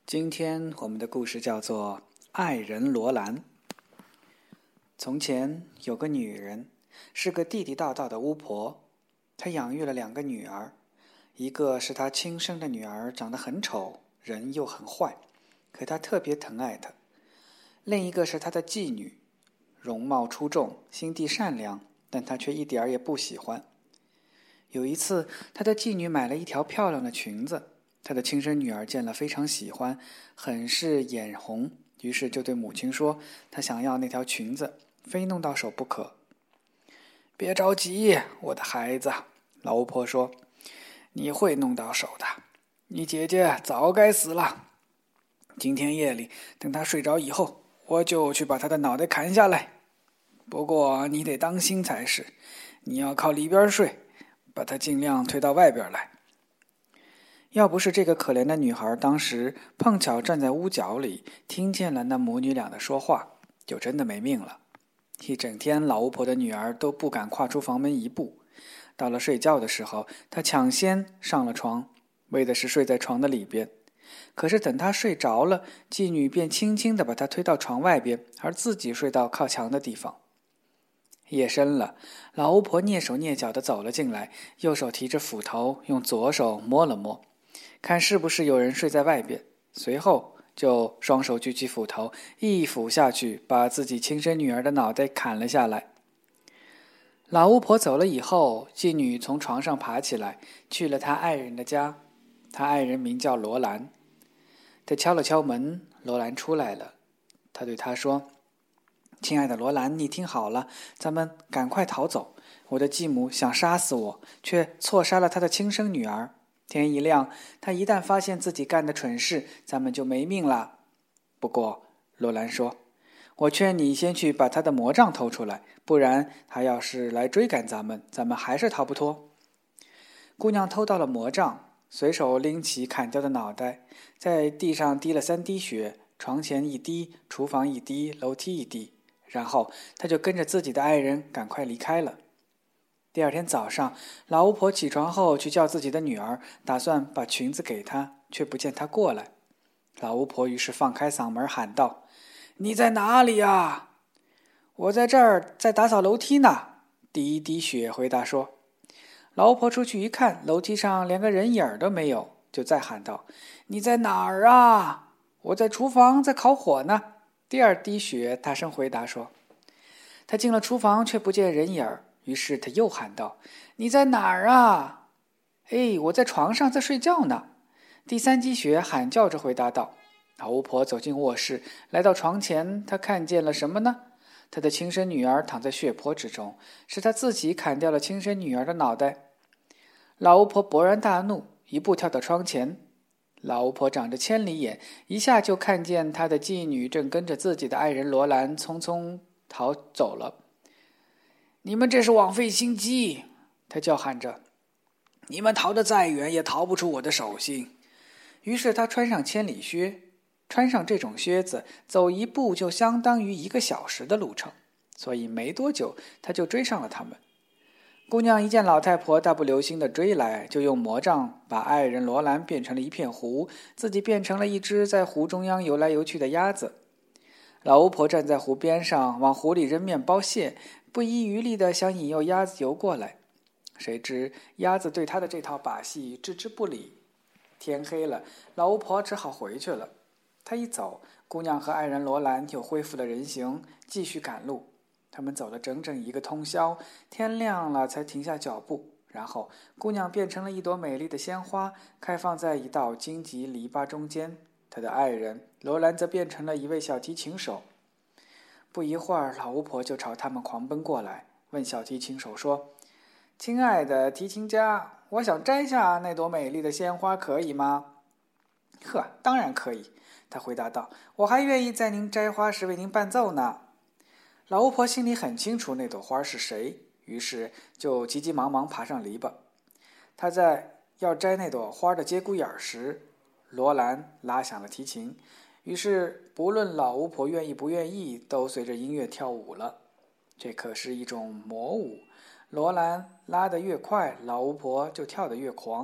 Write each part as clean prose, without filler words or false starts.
今天我们的故事叫做《爱人罗兰》。从前有个女人，是个地地道道的巫婆。她养育了2个女儿，一个是她亲生的女儿，长得很丑，人又很坏，可她特别疼爱她。另一个是她的妓女，容貌出众，心地善良，但她却一点儿也不喜欢。有一次，她的妓女买了一条漂亮的裙子，她的亲生女儿见了非常喜欢，很是眼红，于是就对母亲说，她想要那条裙子，非弄到手不可。别着急，我的孩子，老巫婆说，你会弄到手的，你姐姐早该死了。今天夜里，等她睡着以后，我就去把她的脑袋砍下来。不过你得当心才是，你要靠里边睡，把她尽量推到外边来。要不是这个可怜的女孩当时碰巧站在屋角里，听见了那母女俩的说话，就真的没命了。一整天，老巫婆的女儿都不敢跨出房门一步。到了睡觉的时候，她抢先上了床，为的是睡在床的里边。可是等她睡着了，妓女便轻轻地把她推到床外边，而自己睡到靠墙的地方。夜深了，老巫婆蹑手蹑脚地走了进来，右手提着斧头，用左手摸了摸，看是不是有人睡在外边，随后就双手举起斧头，一斧下去，把自己亲生女儿的脑袋砍了下来。老巫婆走了以后，妓女从床上爬起来，去了她爱人的家。她爱人名叫罗兰。她敲了敲门，罗兰出来了。她对她说，亲爱的罗兰，你听好了，咱们赶快逃走。我的继母想杀死我，却错杀了她的亲生女儿。天一亮，她一旦发现自己干的蠢事，咱们就没命了。不过，罗兰说，我劝你先去把她的魔杖偷出来，不然她要是来追赶咱们还是逃不脱。姑娘偷到了魔杖，随手拎起砍掉的脑袋，在地上滴了3滴血，床前1滴，厨房1滴，楼梯1滴，然后她就跟着自己的爱人赶快离开了。第二天早上，老巫婆起床后去叫自己的女儿，打算把裙子给她，却不见她过来。老巫婆于是放开嗓门喊道，你在哪里呀？我在这儿，在打扫楼梯呢。第1滴血回答说。老巫婆出去一看，楼梯上连个人影都没有，就再喊道，你在哪儿啊？我在厨房，在烤火呢。第2滴血大声回答说。她进了厨房，却不见人影，于是她又喊道，你在哪儿啊？我在床上，在睡觉呢。第3滴血喊叫着回答道。老巫婆走进卧室，来到床前，她看见了什么呢？她的亲生女儿躺在血泊之中，是她自己砍掉了亲生女儿的脑袋。老巫婆勃然大怒，一步跳到窗前。老巫婆长着千里眼，一下就看见她的妓女正跟着自己的爱人罗兰匆匆逃走了。你们这是枉费心机，她叫喊着，你们逃得再远也逃不出我的手心。于是她穿上千里靴，穿上这种靴子，走1步就相当于1个小时的路程，所以没多久她就追上了他们。姑娘一见老太婆大不留心地追来，就用魔杖把爱人罗兰变成了一片湖，自己变成了一只在湖中央游来游去的鸭子。老巫婆站在湖边上，往湖里扔面包屑，不遗余力地想引诱鸭子游过来。谁知鸭子对她的这套把戏置之不理。天黑了，老巫婆只好回去了。她一走，姑娘和爱人罗兰又恢复了人形，继续赶路。他们走了整整1个通宵，天亮了才停下脚步。然后姑娘变成了一朵美丽的鲜花，开放在一道荆棘篱笆中间。她的爱人罗兰则变成了一位小提琴手。不一会儿，老巫婆就朝他们狂奔过来，问小提琴手说，亲爱的提琴家，我想摘下那朵美丽的鲜花，可以吗？当然可以，他回答道，我还愿意在您摘花时为您伴奏呢。老巫婆心里很清楚那朵花是谁，于是就急急忙忙爬上篱笆。她在要摘那朵花的节骨眼时，罗兰拉响了提琴，于是不论老巫婆愿意不愿意，都随着音乐跳舞了。这可是一种魔舞，罗兰拉得越快，老巫婆就跳得越狂。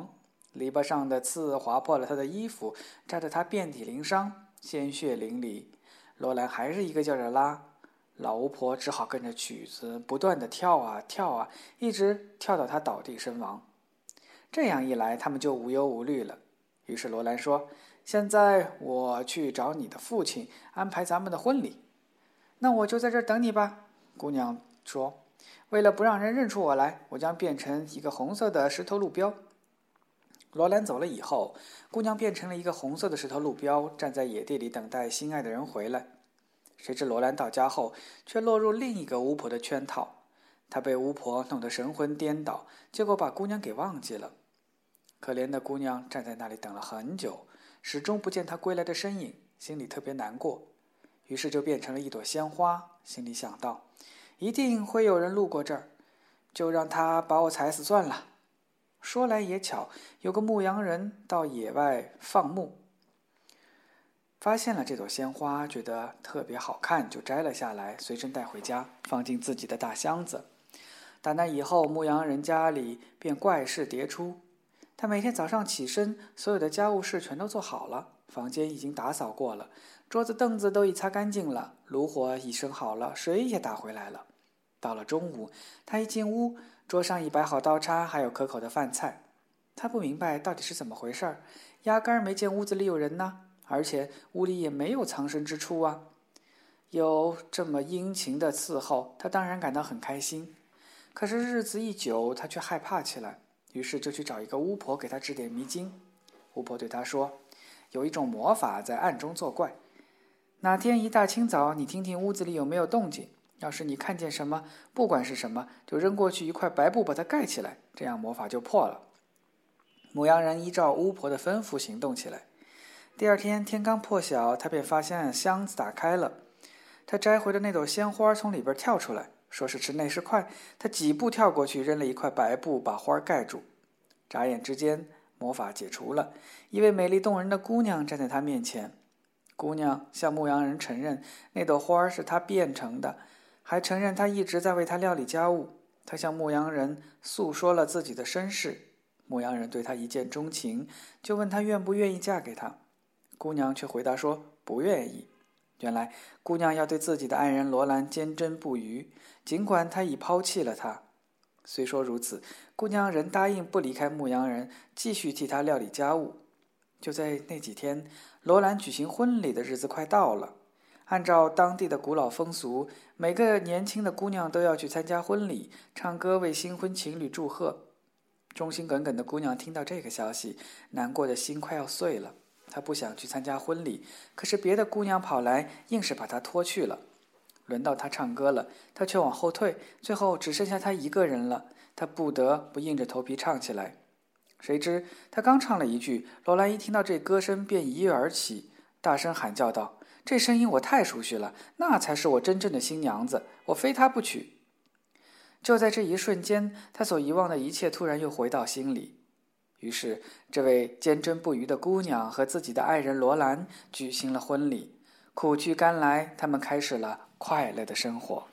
篱笆上的刺划破了他的衣服，扎得他遍体鳞伤，鲜血淋漓。罗兰还是一个劲儿地拉，老巫婆只好跟着曲子不断地跳啊跳啊，一直跳到他倒地身亡。这样一来，他们就无忧无虑了。于是罗兰说：“现在我去找你的父亲，安排咱们的婚礼。”“那我就在这儿等你吧。”姑娘说。“为了不让人认出我来，我将变成一个红色的石头路标。”罗兰走了以后，姑娘变成了一个红色的石头路标，站在野地里等待心爱的人回来。谁知罗兰到家后，却落入另一个巫婆的圈套。他被巫婆弄得神魂颠倒，结果把姑娘给忘记了。可怜的姑娘站在那里等了很久，始终不见他归来的身影，心里特别难过。于是就变成了一朵鲜花，心里想到，一定会有人路过这儿，就让他把我踩死算了。说来也巧，有个牧羊人到野外放牧，发现了这朵鲜花，觉得特别好看，就摘了下来，随身带回家，放进自己的大箱子。打那以后，牧羊人家里便怪事迭出。他每天早上起身，所有的家务事全都做好了，房间已经打扫过了，桌子凳子都已擦干净了，炉火已生好了，水也打回来了。到了中午，他一进屋，桌上已摆好刀叉，还有可口的饭菜。他不明白到底是怎么回事，压根儿没见屋子里有人呢，而且屋里也没有藏身之处啊。有这么殷勤的伺候，他当然感到很开心。可是日子一久，他却害怕起来，于是就去找一个巫婆给他指点迷津。巫婆对他说，有一种魔法在暗中作怪，哪天一大清早，你听听屋子里有没有动静，要是你看见什么，不管是什么，就扔过去一块白布把它盖起来，这样魔法就破了。牧羊人依照巫婆的吩咐行动起来。第二天天刚破晓，他便发现箱子打开了，他摘回的那朵鲜花从里边跳出来，说是吃内事快，他几步跳过去，扔了一块白布把花盖住。眨眼之间，魔法解除了，一位美丽动人的姑娘站在他面前。姑娘向牧羊人承认那朵花是她变成的，还承认她一直在为他料理家务。她向牧羊人诉说了自己的身世，牧羊人对她一见钟情，就问她愿不愿意嫁给他。姑娘却回答说不愿意。原来姑娘要对自己的爱人罗兰坚贞不渝，尽管他已抛弃了她。虽说如此，姑娘仍答应不离开牧羊人，继续替他料理家务。就在那几天，罗兰举行婚礼的日子快到了。按照当地的古老风俗，每个年轻的姑娘都要去参加婚礼，唱歌为新婚情侣祝贺。忠心耿耿的姑娘听到这个消息，难过的心快要碎了。她不想去参加婚礼，可是别的姑娘跑来，硬是把她拖去了。轮到她唱歌了，她却往后退，最后只剩下她一个人了。她不得不硬着头皮唱起来。谁知她刚唱了一句，罗兰一听到这歌声便一跃而起，大声喊叫道，这声音我太熟悉了，那才是我真正的新娘子，我非她不娶。就在这一瞬间，她所遗忘的一切突然又回到心里。于是这位坚贞不渝的姑娘和自己的爱人罗兰举行了婚礼，苦去甘来，他们开始了快乐的生活。